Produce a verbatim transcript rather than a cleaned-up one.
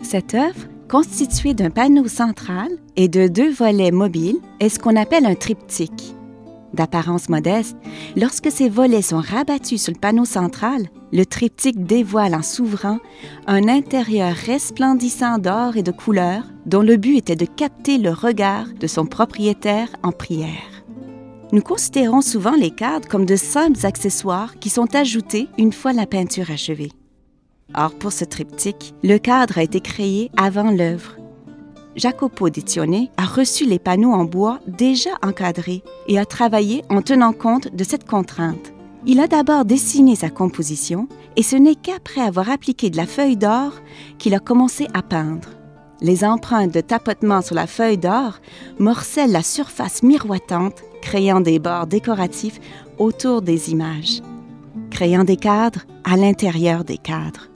Cette œuvre, constituée d'un panneau central et de deux volets mobiles, est ce qu'on appelle un triptyque. D'apparence modeste, lorsque ces volets sont rabattus sur le panneau central, le triptyque dévoile en s'ouvrant un intérieur resplendissant d'or et de couleurs dont le but était de capter le regard de son propriétaire en prière. Nous considérons souvent les cadres comme de simples accessoires qui sont ajoutés une fois la peinture achevée. Or, pour ce triptyque, le cadre a été créé avant l'œuvre. Jacopo Edizione a reçu les panneaux en bois déjà encadrés et a travaillé en tenant compte de cette contrainte. Il a d'abord dessiné sa composition et ce n'est qu'après avoir appliqué de la feuille d'or qu'il a commencé à peindre. Les empreintes de tapotement sur la feuille d'or morcellent la surface miroitante, créant des bords décoratifs autour des images, créant des cadres à l'intérieur des cadres.